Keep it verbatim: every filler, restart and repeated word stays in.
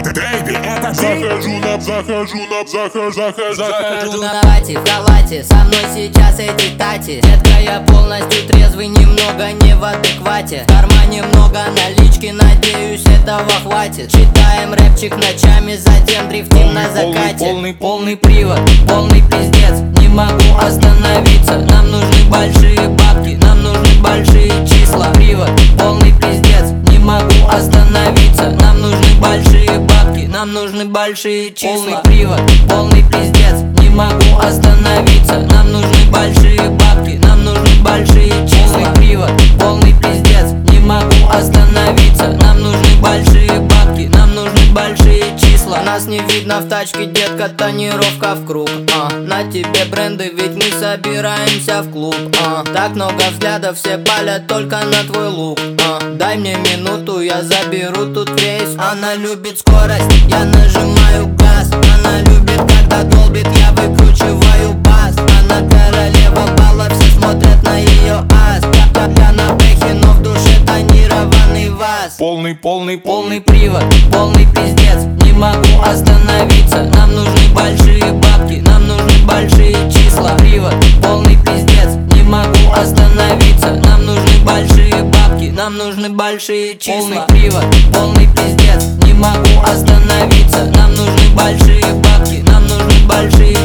Бэйби, это ты? Захожу на, захожу на, захожу, захожу, Захожу на хате, в халате, со мной сейчас эти тати. Детка, я полностью трезвый, немного не в адеквате. В кармане много налички, надеюсь, этого хватит. Читаем рэпчик ночами, затем дрифтим на закате. Полный, полный привод, полный пиздец, не могу остановиться. Нам нужны большие бабки, нам нужны большие числа. Привод, полный пиздец, не могу остановиться. Нам нужны большие бабки, нам нужны большие числа. Полный привод, полный пиздец, не могу остановиться. Нам нужны большие бабки, нам нужны большие числа. Полный привод, полный пиздец, не могу остановиться. Нам нужны большие бабки, нам нужны большие числа. Нас не видно в тачке, детка, тонировка в круг, а. На тебе бренды, ведь мы собираемся в клуб, а. Так много взглядов, все палят только на твой лук, а. Дай мне минуту, я заберу тут рейс. Она любит скорость, я нажимаю газ. Она любит, когда долбит, я выкручиваю бас. Она королева бала, все смотрят на ее ас. Я, я на бэхе, но в душе тонированный вас. Полный, полный, Полный привод, полный пиздец, не могу остановиться. Нам нужны большие бабки, нам нужны большие числа. Привод, полный пиздец, не могу остановиться. Нам нужны большие бабки, нам нужны большие числа. Полный привод, полный пиздец, не могу остановиться. Нам нужны большие бабки, нам нужны большие